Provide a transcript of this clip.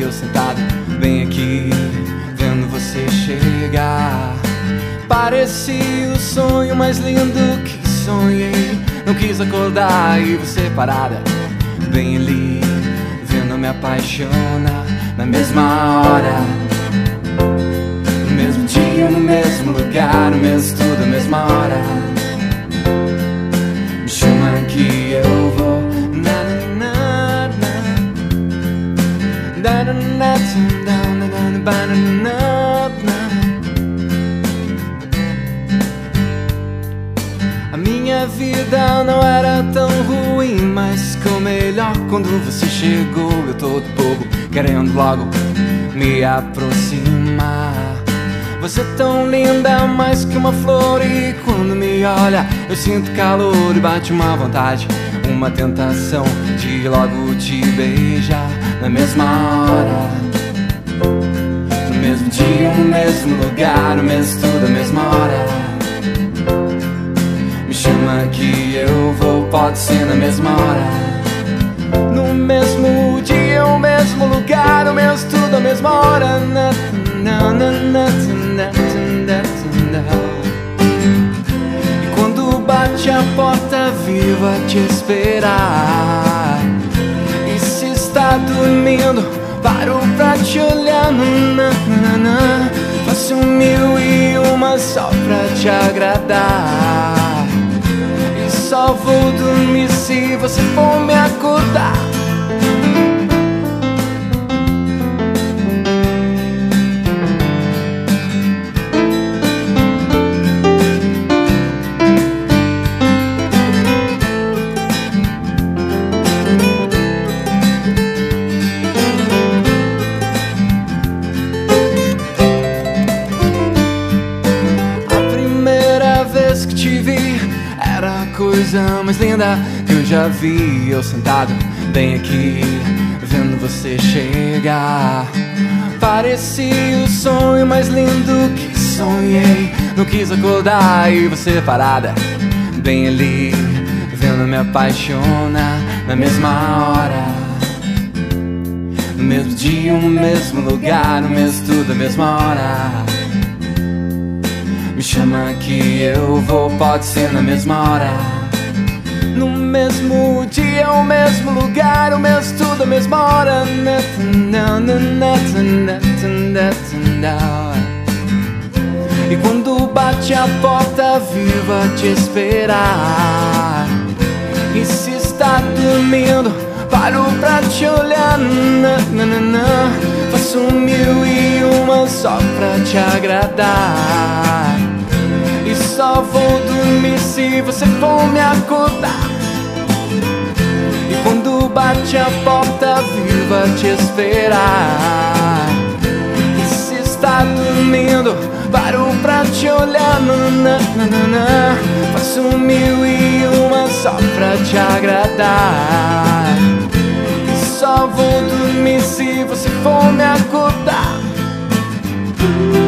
eu sentado bem aqui, vendo você chegar. Parecia o sonho mais lindo que sonhei. Não quis acordar e você parada bem ali, vendo eu me apaixonar na mesma hora, no mesmo dia, no mesmo lugar, no mesmo tudo, na mesma hora. Me chama que eu vou. Na na na na na na na na na. A minha vida não era tão ruim, mas ficou melhor quando você chegou. Eu todo bobo, querendo logo me aproximar. Você é tão linda, mais que uma flor, e quando me olha eu sinto calor e bate uma vontade, uma tentação de logo te beijar na mesma hora, no mesmo dia, no mesmo lugar, no mesmo tudo, na mesma hora. Me chama que eu vou, pode ser na mesma hora, no mesmo dia, o mesmo lugar, o mesmo tudo, a mesma hora. E quando bate a porta, vivo a te esperar. E se está dormindo, paro pra te olhar. Faço 1001 só pra te agradar. E só vou dormir se você for me acordar. Que te vi era a coisa mais linda que eu já vi. Eu sentado bem aqui, vendo você chegar. Parecia o sonho mais lindo que sonhei. Não quis acordar e você parada bem ali, vendo eu me apaixonar na mesma hora, no mesmo dia, no mesmo lugar, no mesmo tudo, na mesma hora. Me chama que eu vou, pode ser na mesma hora, no mesmo dia, o mesmo lugar, o mesmo tudo, a mesma hora. E quando bate a porta, vivo a te esperar. E se está dormindo, paro pra te olhar. Faço 1001 só pra te agradar. E só vou dormir se você for me acordar. E quando bate a porta, vivo a te esperar. E se está dormindo, paro pra te olhar. Faço 1001 só pra te agradar. E só vou dormir se você for me acordar.